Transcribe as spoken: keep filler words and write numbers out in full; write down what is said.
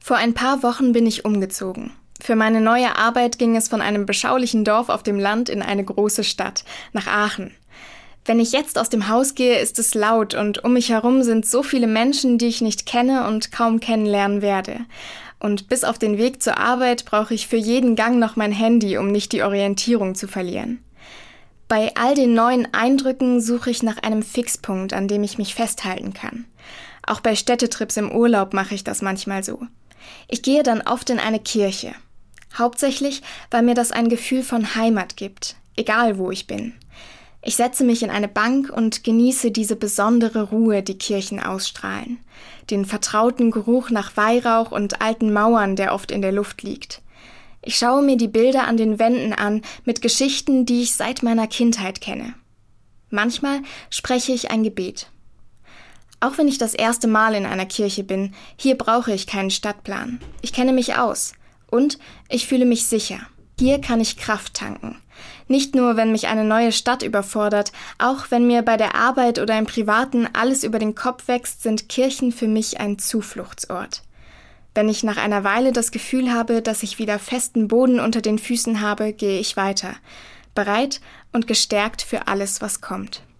Vor ein paar Wochen bin ich umgezogen. Für meine neue Arbeit ging es von einem beschaulichen Dorf auf dem Land in eine große Stadt, nach Aachen. Wenn ich jetzt aus dem Haus gehe, ist es laut und um mich herum sind so viele Menschen, die ich nicht kenne und kaum kennenlernen werde. Und bis auf den Weg zur Arbeit brauche ich für jeden Gang noch mein Handy, um nicht die Orientierung zu verlieren. Bei all den neuen Eindrücken suche ich nach einem Fixpunkt, an dem ich mich festhalten kann. Auch bei Städtetrips im Urlaub mache ich das manchmal so. Ich gehe dann oft in eine Kirche. Hauptsächlich, weil mir das ein Gefühl von Heimat gibt, egal wo ich bin. Ich setze mich in eine Bank und genieße diese besondere Ruhe, die Kirchen ausstrahlen. Den vertrauten Geruch nach Weihrauch und alten Mauern, der oft in der Luft liegt. Ich schaue mir die Bilder an den Wänden an, mit Geschichten, die ich seit meiner Kindheit kenne. Manchmal spreche ich ein Gebet. Auch wenn ich das erste Mal in einer Kirche bin, hier brauche ich keinen Stadtplan. Ich kenne mich aus und ich fühle mich sicher. Hier kann ich Kraft tanken. Nicht nur, wenn mich eine neue Stadt überfordert, auch wenn mir bei der Arbeit oder im Privaten alles über den Kopf wächst, sind Kirchen für mich ein Zufluchtsort. Wenn ich nach einer Weile das Gefühl habe, dass ich wieder festen Boden unter den Füßen habe, gehe ich weiter, bereit und gestärkt für alles, was kommt.